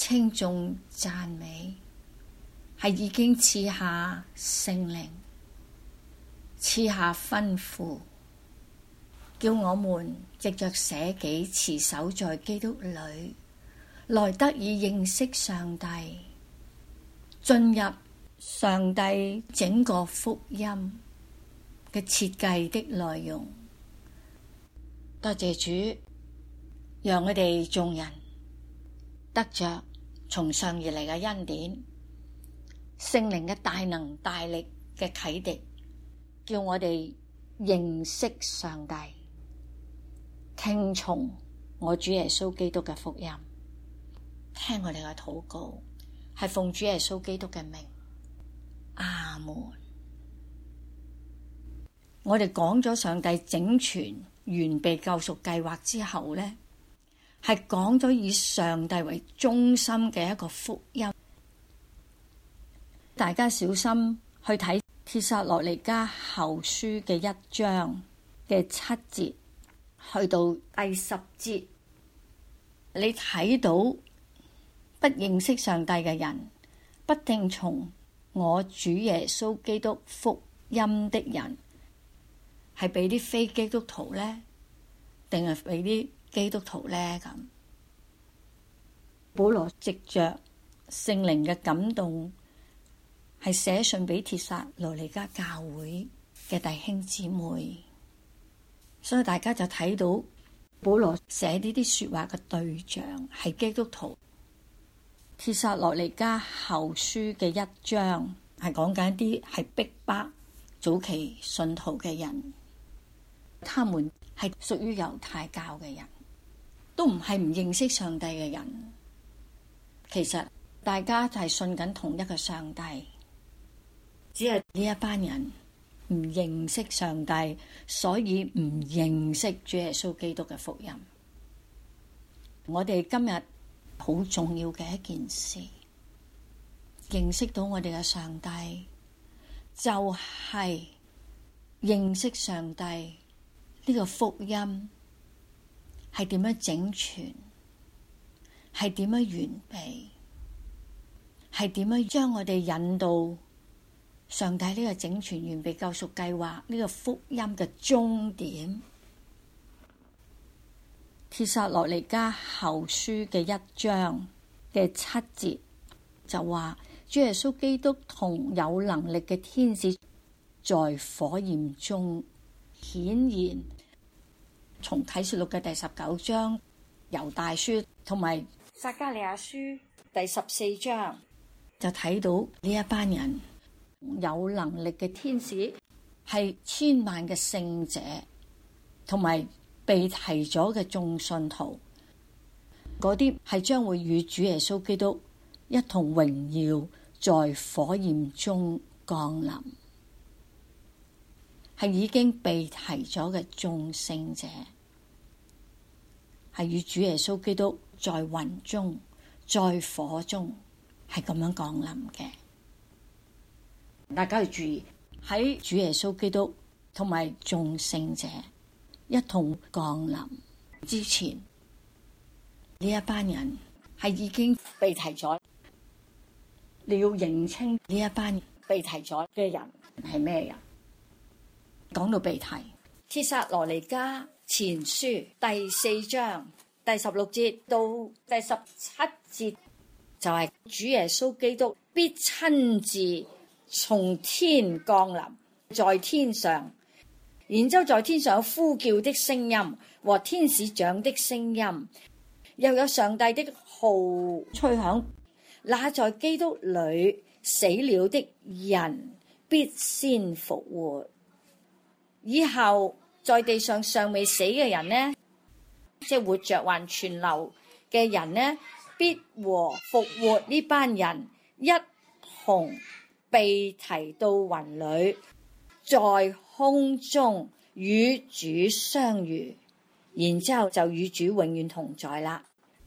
稱頌讚美，係已經賜下聖靈，賜下吩咐，叫我們藉着捨己持守在基督裏，來得以認識上帝，進入上帝整個福音嘅設計的內容。多謝主，讓我哋眾人得着從上而嚟嘅恩典，聖靈嘅大能大力嘅啟迪，叫我哋認識上帝，聽從我主耶穌基督嘅福音，聽我哋嘅禱告，係奉主耶穌基督嘅名，阿門。我哋講咗上帝整全完備救贖計劃之後呢，係講咗以上帝為中心嘅一個福音。大家小心去睇帖撒羅尼迦後書嘅1章嘅7節去到第10節，你睇到不認識上帝嘅人，不聽從我主耶穌基督福音的人，係俾啲非基督徒呢？定係俾啲基督徒呢？咁保羅藉着聖靈嘅感動，係寫信俾帖撒羅尼迦教會嘅弟兄姊妹，所以大家就睇到保羅寫呢啲說話嘅對象係基督徒。帖撒羅尼迦後書嘅1章係講緊啲係逼迫早期信徒嘅人，他們係屬於猶太教嘅人，都唔係唔認識上帝嘅人。其實大家就係信緊同一個上帝，只係呢一班人唔認識上帝，所以唔認識主耶穌基督嘅福音。我哋今日好重要嘅一件事，認識到我哋嘅上帝，就係認識上帝呢個福音係點樣整全，係點樣完備，係點樣將我哋引導上帝呢個整全完備救贖計劃呢個福音嘅終點。帖撒羅尼迦後書嘅1章嘅7節就話，主耶穌基督同有能力嘅天使在火焰中顯現。從啟示錄嘅第19章、猶大書同埋撒迦利亞書第14章就睇到呢一班人有能力嘅天使係千萬嘅聖者，同埋被提咗嘅眾信徒，嗰啲係將會與主耶穌基督一同榮耀在火焰中降臨，係已經被提咗嘅眾聖者，係與主耶穌基督在雲中在火中係咁樣降臨嘅。大家要注意，喺主耶穌基督同埋眾聖者一同降臨之前，呢一班人係已經被提咗。你要認清呢一班被提咗嘅人係咩人。講到被提，帖撒羅尼迦前書第4章第16節到第17節，就係主耶穌基督必親自從天降臨，在天上，然之後在天上有呼叫的聲音和天使長的聲音，又有上帝的號吹響。那在基督裏死了的人必先復活，以後在地上尚未死嘅人呢，即係活着還存留嘅人呢，必和復活呢班人一同被提到雲裏，在空中與主相遇，然之後就與主永遠同在啦。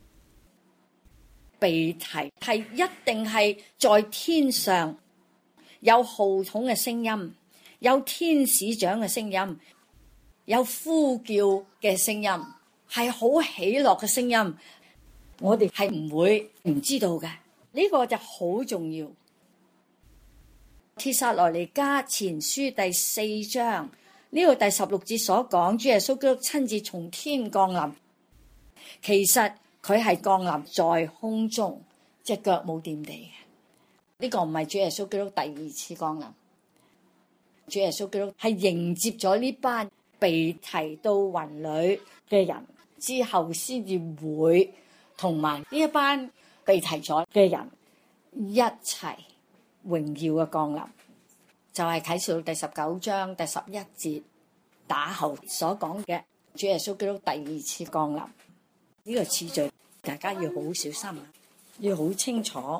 被提係一定係在天上，有號筒嘅聲音，有天使長嘅聲音，有呼叫嘅聲音，係好喜樂嘅聲音。 我哋係唔會唔知道嘅，呢個就好重要。帖撒羅尼迦前書第4章呢個第16節所講，主耶穌基督親自從天降臨，其實佢係降臨在空中，隻腳冇掂地嘅。呢個唔係主耶穌基督第二次降臨，主耶穌基督係迎接咗呢班被提到雲裏嘅人之後，先至會同埋呢一班被提咗嘅人一齊榮耀嘅降臨，就係啟示錄第19章第11節打後所講嘅主耶穌基督第二次降臨。呢個次序大家要好小心，要好清楚。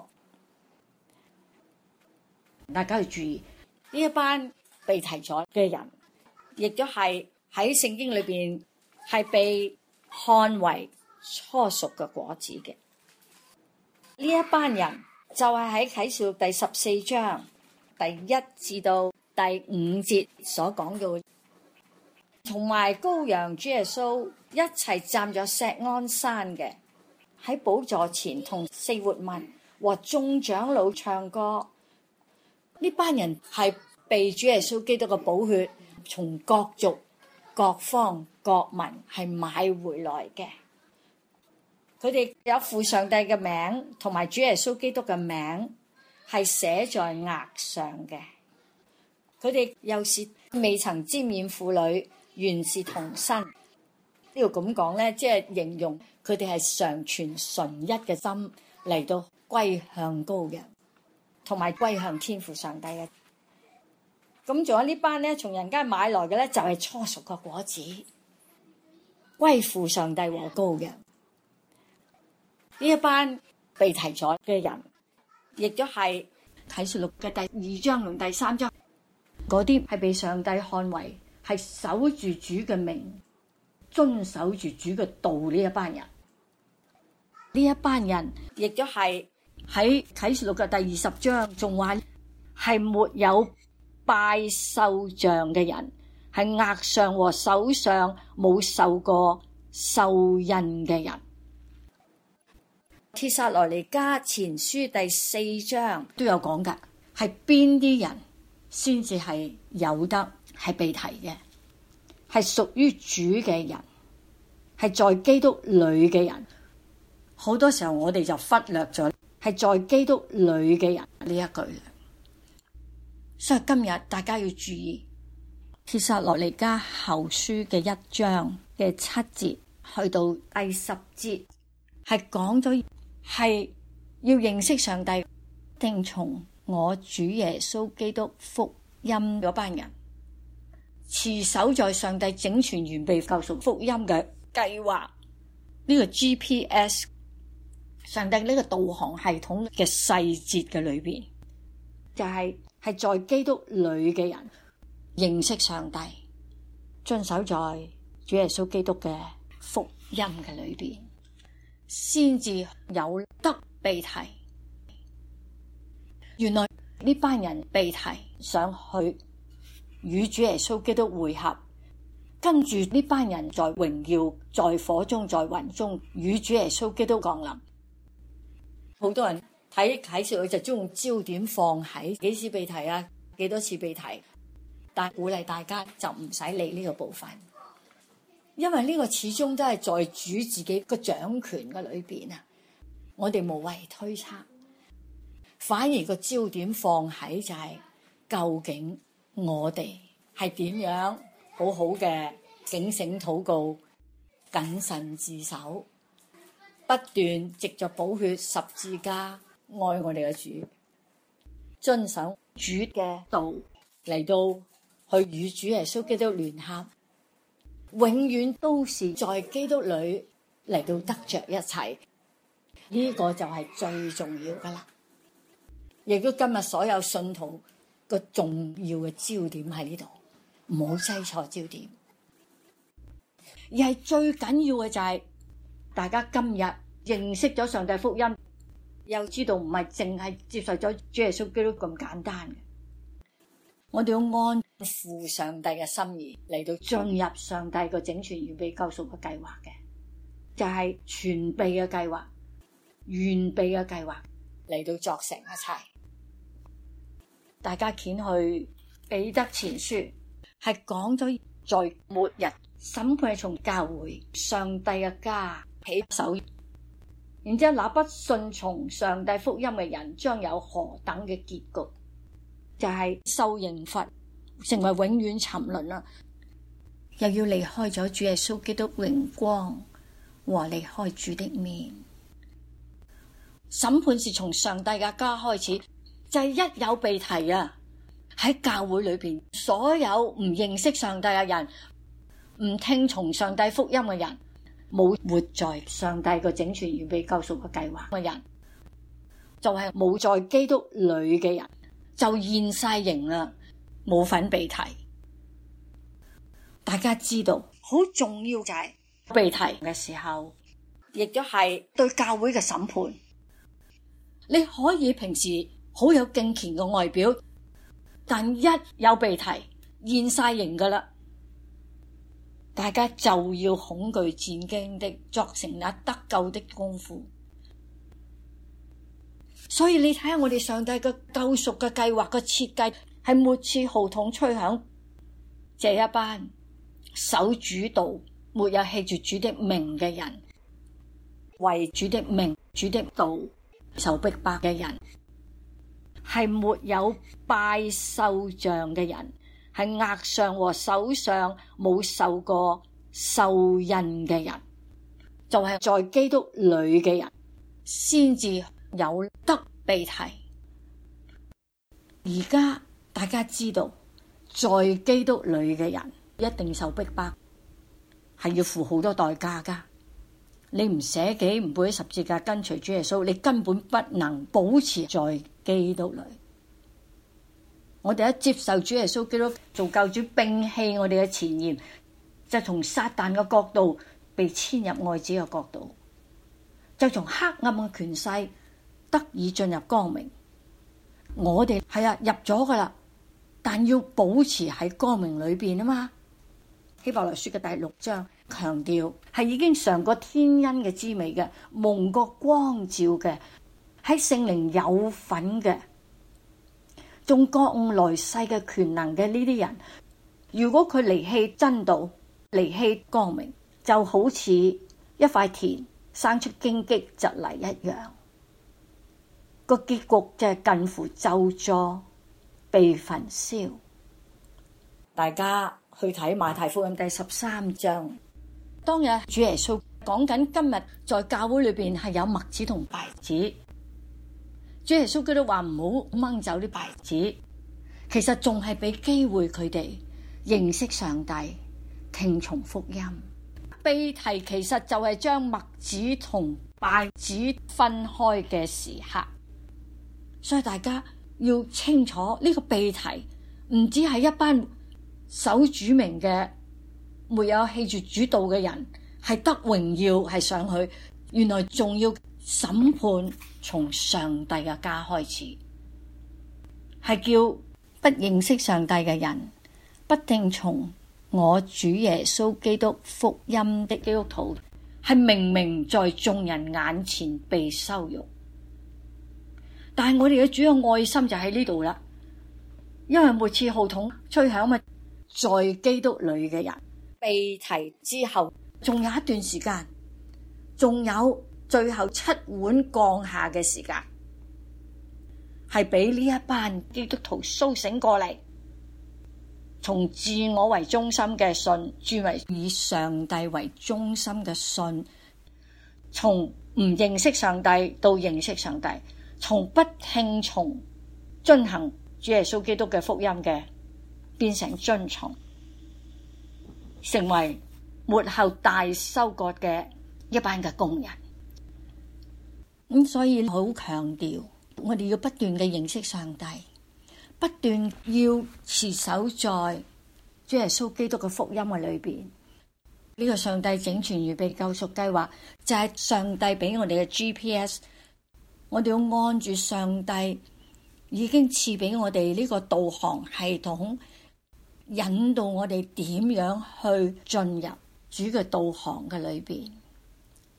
大家要注意，呢一班被提咗嘅人，亦都係喺聖經裏邊係被看為初熟嘅果子嘅。呢一班人就係喺啟示錄第14章第1至到第5節所講到，同埋羔羊主耶穌一齊站咗錫安山嘅，喺寶座前同四活民和眾長老唱歌。呢班人係被主耶穌基督嘅寶血從各族各方各民係買回來嘅。佢哋有父上帝嘅名同埋主耶穌基督嘅名係寫在額上嘅。佢哋又是未曾沾染婦女，原是童身。呢度咁講呢，即係形容佢哋係常存純一嘅心嚟到歸向羔羊，同埋歸向天父上帝嘅。咁仲有呢班呢，從人間買來嘅呢，就係初熟嘅果子，歸附上帝和羔羊。呢一班被提咗嘅人，亦都係啟示錄嘅第2章同第3章嗰啲係被上帝看為係守住主嘅命，遵守住主嘅道。呢一班人，呢一班人亦都係喺啟示錄嘅第20章仲話係沒有拜獸像嘅人，係額上和手上冇受過獸印嘅人。帖撒羅尼迦前書第4章都有講噶，係邊啲人先至係有得係被提嘅，係屬於主嘅人，係在基督裏嘅人。好多時候我哋就忽略咗係在基督裏嘅人呢一句。所以今日大家要注意帖撒羅尼迦後書嘅1章嘅7節去到第10節，係講咗係要認識上帝，聽從我主耶穌基督福音嗰班人，持守在上帝整全完備救贖福音嘅計劃，呢個 GPS 上帝呢個導航系統嘅細節嘅裏邊，就係在基督裏嘅人認識上帝，遵守在主耶穌基督嘅福音嘅裏邊，先至有得被提。原來呢班人被提上去與主耶穌基督會合，跟住呢班人在榮耀、在火中、在雲中與主耶穌基督降臨。好多人睇啟示錄就將焦點放喺幾時被提啊，幾多次被提，但鼓勵大家就唔使理呢個部分，因為呢個始終都係在主自己個掌權嘅裏邊啊，我哋無謂推測，反而個焦點放喺就係究竟我哋係點樣好好嘅警醒禱告、謹慎自守，不斷藉着寶血十字架愛我哋嘅主，遵守主嘅道嚟到去與主耶穌基督聯合，永遠都是在基督裏嚟到得着一切。呢個就係最重要噶啦，亦都今日所有信徒個重要嘅焦點喺呢度，唔好擠錯焦點。而係最緊要嘅就係大家今日認識咗上帝福音，又知道唔係淨係接受咗主耶穌基督咁簡單嘅，我哋要按父上帝嘅心意嚟到進入上帝個整全完備救贖嘅計劃嘅，就係全備嘅計劃， 預備嘅計劃嚟到作成一切。大家掀去彼得前書，係講咗在末日審判係從教會上帝嘅家起手，然之後那不順從上帝福音嘅人將有何等嘅結局？就係受刑罰，成為永遠沉淪啦，又要離開咗主耶穌基督榮光和離開主的面。審判是從上帝嘅家開始，就係一有被提啊，喺教會裏邊，所有唔認識上帝嘅人，唔聽從上帝福音嘅人，冇活在上帝個整全預備救贖嘅計劃嘅人，就係冇在基督裏嘅人，就現晒形啦，冇份被提。大家知道好重要就係被提嘅時候，亦都係對教會嘅審判。你可以平時好有敬虔嘅外表，但一有被提現晒形噶啦，大家就要恐懼戰驚的作成那得救的功夫。所以你睇下我哋上帝嘅救贖嘅計劃嘅設計，係末次號筒吹響，這一班守主道沒有棄絕主的名嘅人，為主的名主的道受逼迫嘅人，係沒有拜獸像嘅人，係額上和手上冇受過獸印嘅人，就係在基督裏嘅人先至有得被提。而家大家知道，在基督裏嘅人一定受逼迫，係要付好多代價噶。你唔捨己唔背十字架跟隨主耶穌，你根本不能保持在基督裏。我哋一接受主耶穌基督做救主，摒棄我哋嘅前嫌，就從撒旦嘅國度被遷入愛子嘅國度，就從黑暗嘅權勢得以進入光明。我哋係入咗噶啦，但要保持喺光明裏邊啊嘛。希伯來書嘅第6章強調係已經嘗過天恩嘅滋味嘅，蒙過光照嘅，喺聖靈有份嘅，仲覺悟來世嘅權能嘅呢啲人，如果佢離棄真道，離棄光明，就好似一塊田生出荊棘蒺藜一樣，個結局就係近乎咒詛，被焚燒。大家去睇馬太福音第13章，當日主耶穌講緊今日在教會裏邊係有麥子同稗子，主耶穌基督話唔好掹走啲稗子，其實仲係俾機會佢哋認識上帝，聽從福音。被提其實就係將麥子同稗子分開嘅時刻，所以大家要清楚呢個被提唔止係一班守主名嘅沒有棄絕主道嘅人係得榮耀係上去，原來仲要審判從上帝嘅家開始，係叫不認識上帝嘅人，不聽從我主耶穌基督福音的基督徒，係明明在眾人眼前被羞辱，但係我哋嘅主要愛心就喺呢度啦，因為末次號筒吹響嘛，在基督裏嘅人被提之後，仲有一段時間，仲有最後7碗降下嘅時間，係俾呢一班基督徒甦醒過嚟，從自我為中心嘅信轉為以上帝為中心嘅信，從唔認識上帝到認識上帝，從不聽從遵行主耶穌基督嘅福音嘅，變成遵從，成為末後大收割嘅一班嘅工人。咁所以好強調，我哋要不斷嘅認識上帝，不斷要持守在主耶穌基督嘅福音嘅裏邊。呢個上帝整全預備救贖計劃就係上帝俾我哋嘅 GPS， 我哋要按住上帝已經賜俾我哋呢個導航系統，引導我哋點樣去進入主嘅導航嘅裏邊。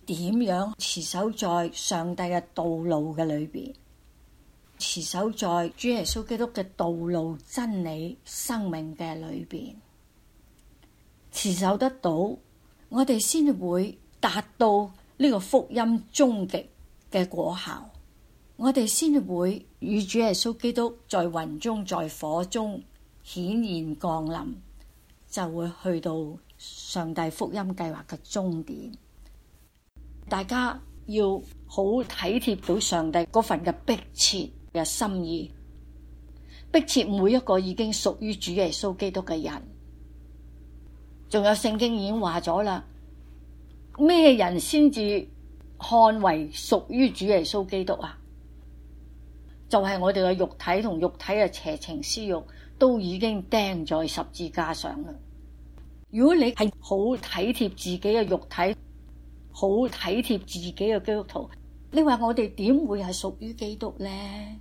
點樣持守在上帝嘅道路嘅裏邊，持守在主耶穌基督嘅道路、真理、生命嘅裏邊，持守得到，我哋先會達到呢個福音終極嘅果效，我哋先會與主耶穌基督在雲中在火中顯現降臨，就會去到上帝福音計劃嘅終點。大家要好體貼到上帝嗰份嘅迫切嘅心意，迫切每一個已經屬於主耶穌基督嘅人。仲有聖經已經話咗啦，咩人先至看為屬於主耶穌基督啊？就係我哋嘅肉體同肉體嘅邪情私欲都已經釘在十字架上啦。如果你係好體貼自己嘅肉體，好體貼自己嘅基督徒，你話我哋點會係屬於基督呢？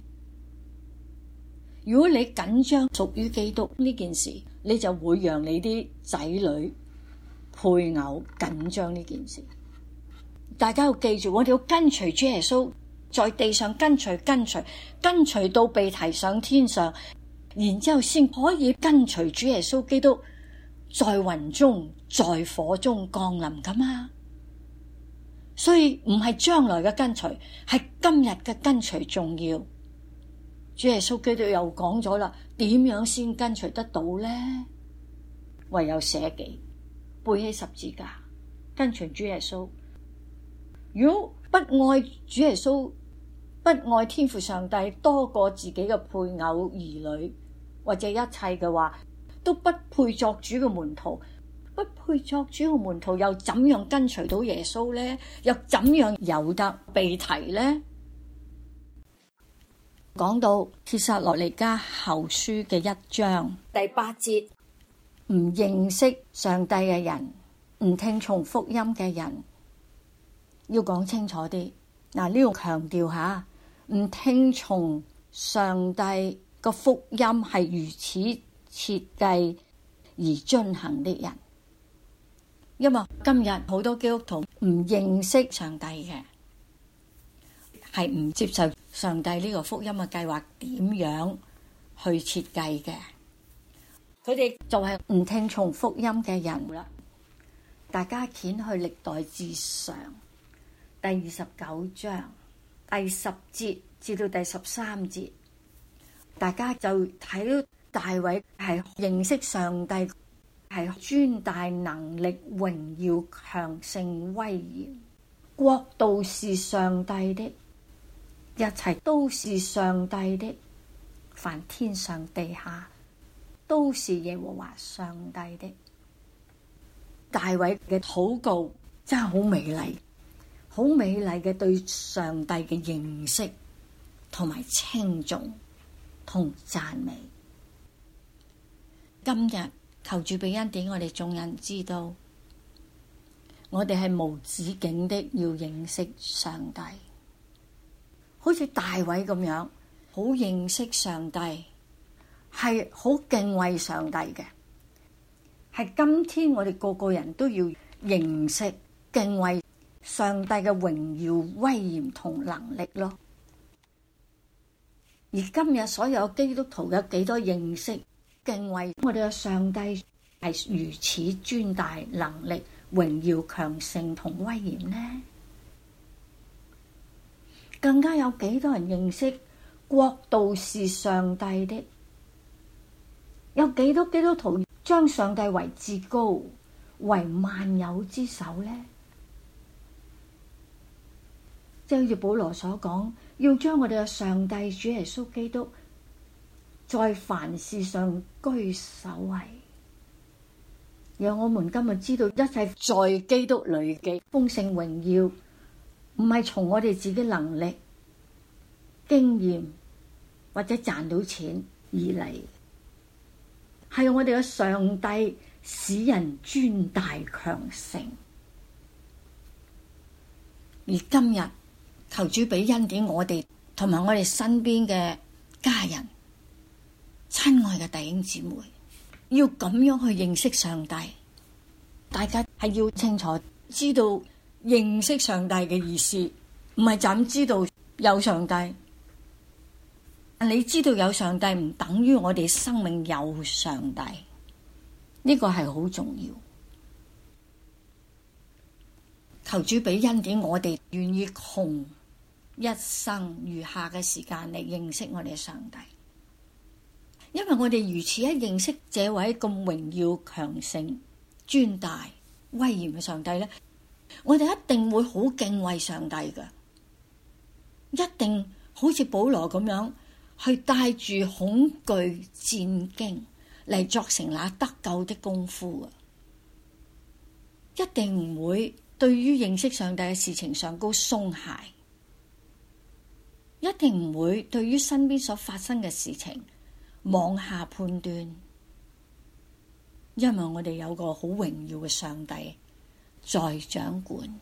如果你緊張屬於基督呢件事，你就會讓你啲仔女、配偶緊張呢件事。大家要記住，我哋要跟隨主耶穌，在地上跟隨到被提上天上，然之後先可以跟隨主耶穌基督在雲中在火中降臨噶嘛。所以唔係將來嘅跟隨，係今日嘅跟隨重要。主耶穌基督又講咗啦，點樣先跟隨得到呢？唯有捨己，背起十字架，跟隨主耶穌。如果不愛主耶穌，不愛天父上帝多過自己嘅配偶、兒女或者一切嘅話，都不配作主嘅門徒。不配作主嘅門徒，又怎樣跟隨到耶穌呢？又怎樣有得被提呢？講到帖撒羅尼迦後書嘅1章第8節，唔認識上帝嘅人，唔聽從福音嘅人，要講清楚啲。嗱，呢度強調下，唔聽從上帝個福音係如此設計而遵行的人。因為今日好多基督徒唔認識上帝嘅，係唔接受上帝呢個福音嘅計劃點樣去設計嘅，佢哋就係唔聽從福音嘅人啦。大家掀去歷代志上第29章第10節至到第13節，大家就睇到大衛係認識上帝，係尊大能力、榮耀、強盛、威嚴，國度是上帝的，一切都是上帝的，凡天上地下都是耶和華上帝的。大衛嘅禱告真係好美麗，好美麗嘅對上帝嘅認識同埋稱頌同讚美。今日求主俾恩典，我哋眾人知道，我哋係無止境的要認識上帝，好似大衛咁樣，好認識上帝，係好敬畏上帝嘅，係今天我哋個個人都要認識敬畏上帝嘅榮耀、威嚴同能力咯。而今日所有基督徒有幾多認識敬畏我哋嘅上帝係如此尊大能力、榮耀、強盛同威嚴呢？更加有幾多人認識國度是上帝的？有幾多基督徒將上帝為至高、為萬有之首呢？即係好似保羅所講，要將我哋嘅上帝主耶穌基督在凡事上居首位，讓我們今日知道一切在基督裏嘅豐盛榮耀，唔係從我哋自己能力、經驗或者賺到錢而嚟，係我哋嘅上帝使人尊大強盛。而今日求主俾恩典我哋同埋我哋身邊嘅家人、親愛嘅弟兄姊妹，要咁樣去認識上帝。大家係要清楚知道認識上帝嘅意思，唔係就咁知道有上帝。你知道有上帝唔等於我哋生命有上帝，呢個係好重要。求主俾恩典，我哋願意窮一生餘下嘅時間嚟認識我哋嘅上帝。因為我哋如此一認識這位咁榮耀、強盛、尊大、威嚴嘅上帝呢，我哋一定會好敬畏上帝嘅，一定好似保羅咁樣去帶住恐懼戰兢嚟作成那得救的功夫，一定唔會對於認識上帝嘅事情上高鬆懈，一定唔會對於身邊所發生嘅事情妄下判斷，因為我哋有個好榮耀嘅上帝在掌管。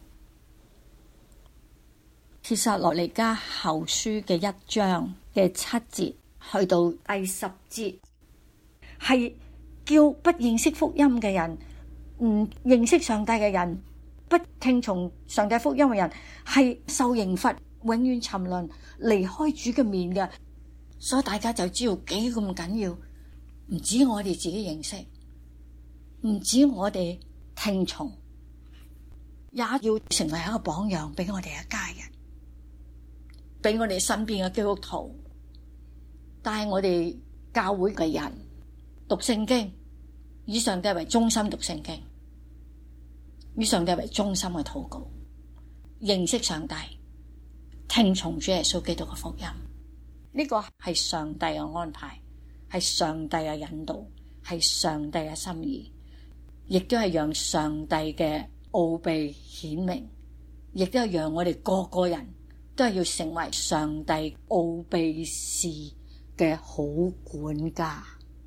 帖撒羅尼迦後書嘅1章嘅7節去到第10節，係叫不認識福音嘅人，唔認識上帝嘅人，不聽從上帝福音嘅人，係受刑罰，永遠沉淪，離開主嘅面嘅。所以大家就知道幾咁緊要，唔止我哋自己認識，唔止我哋聽從，也要成為一個榜樣俾我哋嘅家人，俾我哋身邊嘅基督徒，帶我哋教會嘅人讀聖經，以上帝為中心讀聖經，以上帝為中心嘅禱告，認識上帝，聽從主耶穌基督嘅福音。呢個係上帝嘅安排，係上帝嘅引導，係上帝嘅心意，亦都係讓上帝嘅奧秘顯明，亦都係讓我哋個個人都係要成為上帝奧秘事嘅好管家。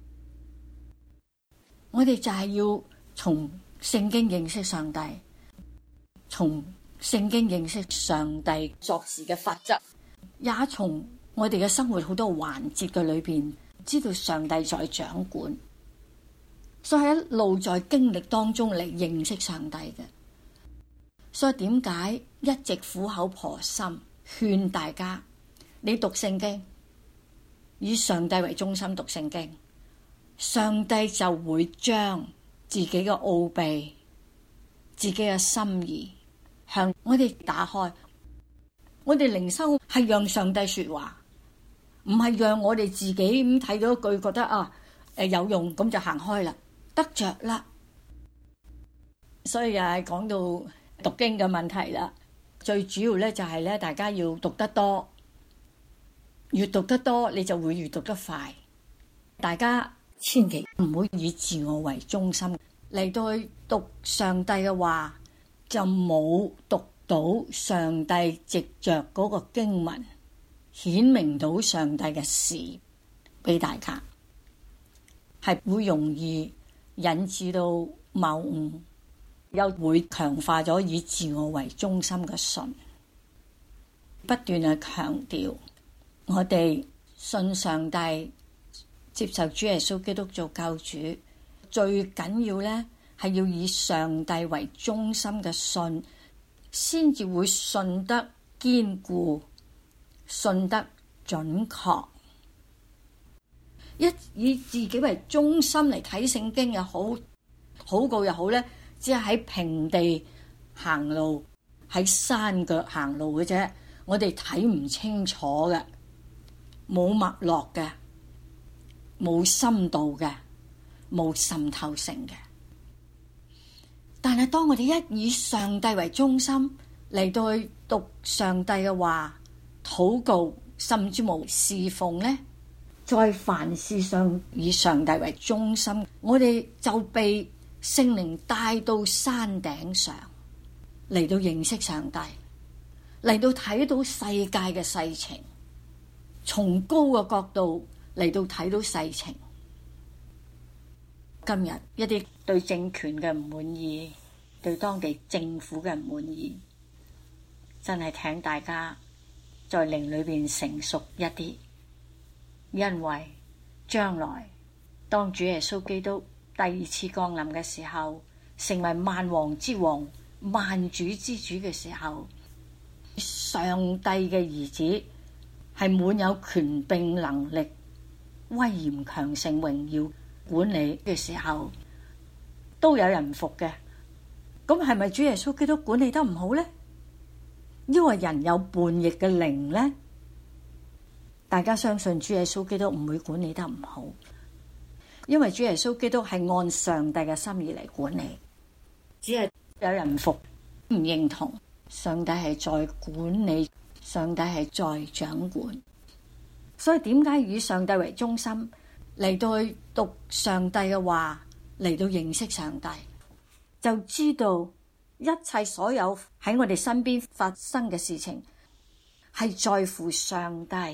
我哋就係要從聖經認識上帝，從聖經認識上帝作事嘅法則，也從我哋嘅生活好多環節嘅裏邊，知道上帝在掌管，所以一路在經歷當中嚟認識上帝嘅。所以點解一直苦口婆心勸大家，你讀聖經，以上帝為中心讀聖經，上帝就會將自己嘅奧秘、自己嘅心意向我哋打開。我哋靈修係讓上帝說話，唔係讓我哋自己咁睇到一句覺得有用，咁就行開啦，得着啦。所以又係講到讀經嘅問題啦。最主要咧就係咧，大家要讀得多，越讀得多你就會越讀得快。大家千祈唔好以自我為中心嚟到去讀上帝嘅話，就冇讀到上帝藉着嗰個經文顯明到上帝嘅事俾大家，係會容易引致到謬誤，又會強化咗以自我為中心嘅信。不斷去強調我哋信上帝，接受主耶穌基督做救主，最緊要呢係要以上帝為中心嘅信，先至會信得堅固，信得準確。以自己為中心嚟睇聖經又好，禱告又好呢，只係喺平地行路，喺山腳行路嘅啫。我哋睇唔清楚嘅，冇脈絡嘅，冇深度嘅，冇滲透性嘅。但係當我哋一以上帝為中心嚟到去讀上帝嘅話，禱告，甚至無侍奉呢，在凡事上以上帝為中心，我哋就被聖靈帶到山頂上嚟到認識上帝，嚟到睇到世界嘅世情，從高嘅角度嚟到睇到世情。今日一啲對政權嘅唔滿意，對當地政府嘅唔滿意，真係請大家在靈裏邊成熟一啲，因為將來當主耶穌基督第二次降臨嘅時候，成為萬王之王、 萬主之主嘅時候，上帝嘅兒子係滿有權柄能力、威嚴強盛榮耀管理嘅時候，都有人唔服嘅。咁係咪主耶穌基督管理得唔好呢？因為人有叛逆嘅靈呢？大家相信主耶穌基督唔會管理得唔好，因為主耶穌基督係按上帝嘅心意嚟管理，只係有人唔服唔認同。上帝係在管理，上帝係在掌管。所以點解以上帝為中心嚟到去讀上帝嘅話，嚟到認識上帝，就知道一切所有喺我哋身邊發生嘅事情係在乎上帝。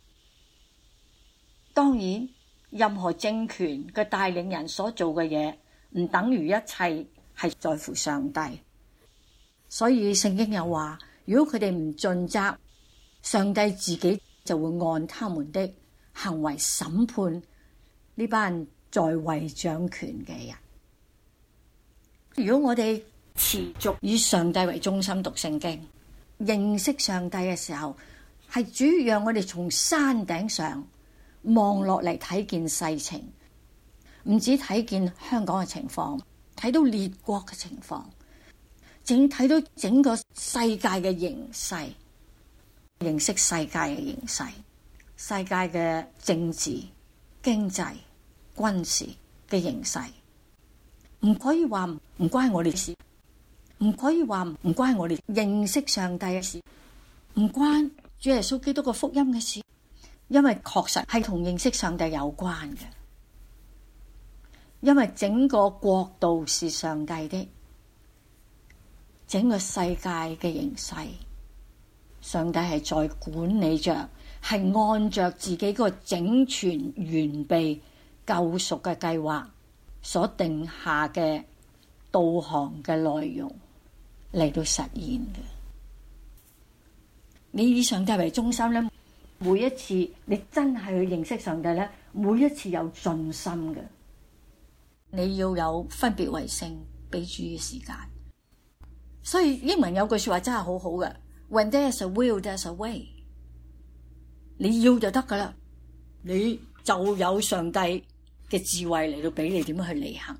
當然任何政權嘅帶領人所做嘅嘢，唔等於一切係在乎上帝。所以聖經又話，如果佢哋唔盡責，上帝自己就會按他們的行為審判呢班在位掌權嘅人。如果我哋持續以上帝為中心讀聖經，認識上帝嘅時候，係主要讓我哋從山頂上望落嚟睇見世情，唔止睇見香港嘅情況，睇到列國嘅情況，淨睇到整個世界嘅形勢，認識世界嘅形勢，世界嘅政治、經濟、軍事嘅形勢，唔可以話唔關我哋事，唔可以話唔關我哋認識上帝嘅事，唔關主耶穌基督嘅福音嘅事，因為確實係同認識上帝有關嘅，因為整個國度是上帝的。整個世界嘅形勢，上帝係在管理着，係按着自己個整全完備救贖嘅計劃所定下嘅導航嘅內容嚟到實現嘅。你以上帝為中心咧，每一次你真係去認識上帝咧，每一次有信心嘅，你要有分別為聖俾主嘅時間。所以英文有句說話真係好好嘅 ，When there's a will, there's a way。你要就得噶啦，你就有上帝嘅智慧嚟到俾你點樣去履行。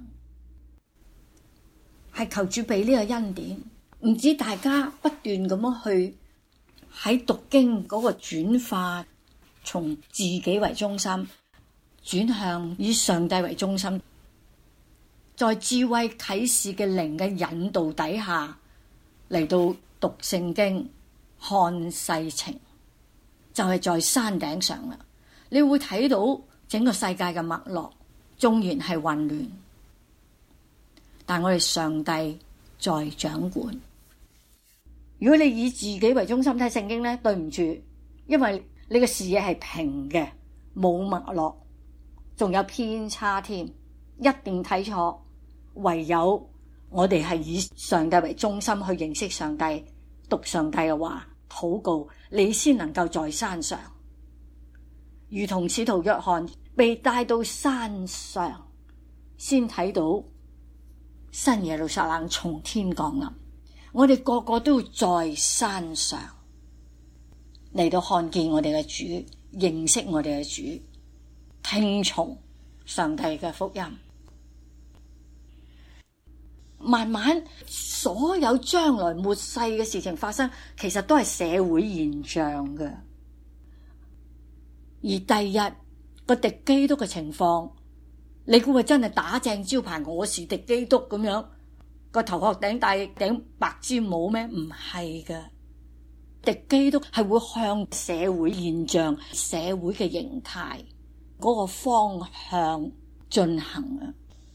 係求主俾呢個恩典，唔止大家不斷咁樣去喺讀經嗰個轉化，從自己為中心轉向以上帝為中心，在智慧啟示嘅靈嘅引導底下。嚟到讀聖經看世情，就係在山頂上啦。你會睇到整個世界嘅脈絡，縱然係混亂，但我哋上帝在掌管。如果你以自己為中心睇聖經呢，對唔住，因為你嘅視野係平嘅，冇脈絡，仲有偏差添，一定睇錯。唯有我哋係以上帝為中心去認識上帝，讀上帝嘅話，禱告，你先能夠在山上，如同使徒約翰被帶到山上，先睇到新耶路撒冷從天降臨。我哋個個都要在山上嚟到看見我哋嘅主，認識我哋嘅主，聽從上帝嘅福音。慢慢所有將來末世嘅事情發生，其實都係社會現象嘅。而第日個敵基督嘅情況，你估佢真係打正招牌我是敵基督咁樣，個頭殼頂戴頂白尖帽咩？唔係嘅，敵基督係會向社會現象、社會嘅形態嗰個方向進行啊！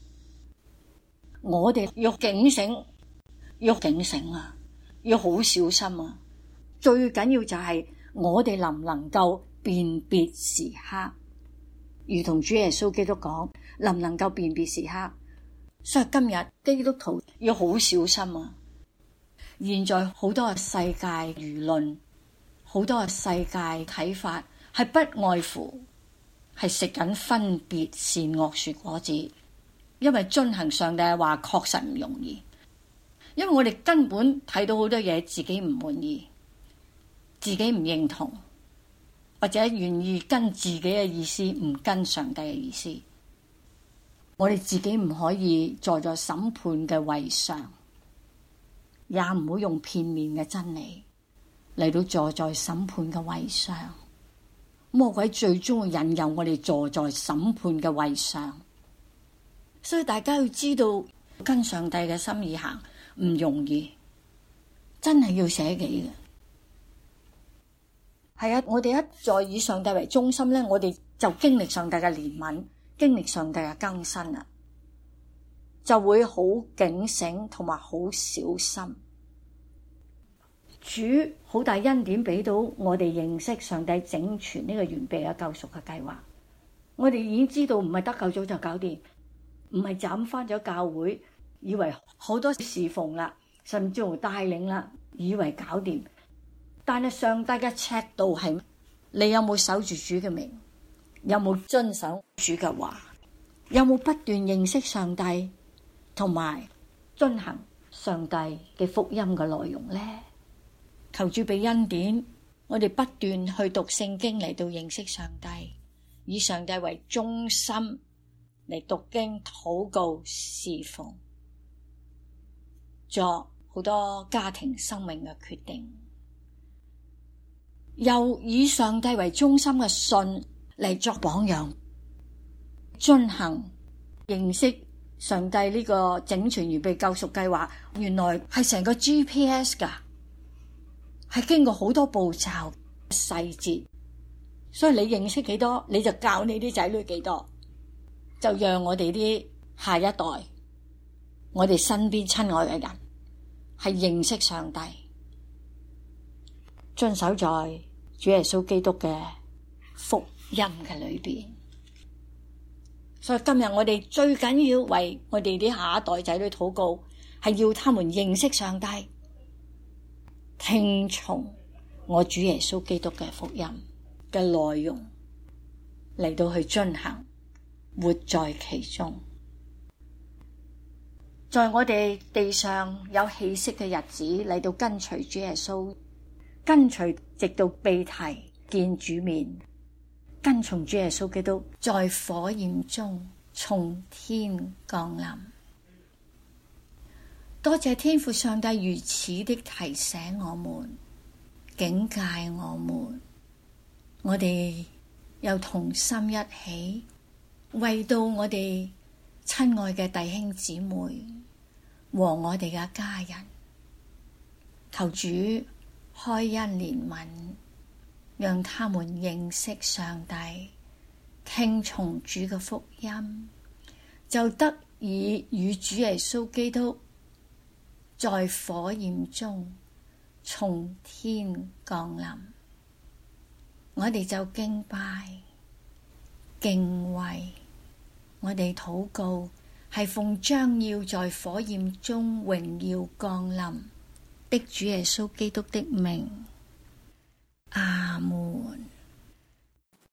我哋要警醒，要警醒啊！要好小心啊！最緊要就係我哋能唔能夠辨別時刻，如同主耶穌基督講，能唔能夠辨別時刻？所以今日基督徒要好小心啊！現在好多嘅世界輿論，好多嘅世界睇法，係不外乎係食緊分別善惡樹果子。因為遵行上帝嘅話確實唔容易， 因為我哋根本睇到好多嘢自己唔滿意，自己唔認同，或者願意跟自己嘅意思，唔跟上帝嘅意思。我哋自己唔可以坐在審判嘅位上，也唔好用片面嘅真理嚟到坐在審判嘅位上。魔鬼最終引誘我哋坐在審判嘅位上，所以大家要知道跟上帝嘅心意行唔容易，真係要捨己嘅。係啊，我哋一再以上帝為中心呢，我哋就經歷上帝嘅憐憫，經歷上帝嘅更新啦，就會好警醒同埋好小心。主好大恩典俾到我哋認識上帝整全呢個完備嘅救贖嘅計劃。我哋已經知道唔係得救咗就搞掂，唔係斬翻咗教會，以為好多侍奉啦，甚至乎帶領啦，以為搞掂。但係上帝嘅尺度係，你有冇守住主嘅名？有冇遵守主嘅話？有冇不斷認識上帝同埋遵行上帝嘅福音嘅內容呢？求主俾恩典，我哋不斷去讀聖經嚟到認識上帝，以上帝為中心嚟讀經、禱告、侍奉，作好多家庭生命嘅決定，又以上帝為中心嘅信嚟作榜樣，遵行認識上帝呢個整全完備救贖計劃，原來係成個 GPS 㗎，係經過好多步驟細節，所以你認識幾多，你就教你啲仔女幾多，就讓我哋啲下一代，我哋身邊親愛嘅人係認識上帝，遵守在主耶穌基督嘅福音嘅裏邊。所以今日我哋最緊要為我哋啲下一代仔女禱告，係要他們認識上帝，聽從我主耶穌基督嘅福音嘅內容嚟到去遵行，活在其中。在我哋地上有氣息嘅日子嚟到跟隨主耶穌，跟隨直到被提見主面，跟從主耶穌基督在火焰中從天降臨。多謝天父上帝如此的提醒我們，警戒我們，我哋又同心一起為到我哋親愛嘅弟兄姊妹和我哋嘅家人，求主開恩憐憫，讓他們認識上帝，聽從主嘅福音，就得以與主耶穌基督在火焰中從天降臨。我哋就敬拜敬畏，我哋禱告係奉將要在火焰中榮耀降臨的主耶穌基督的名，阿門。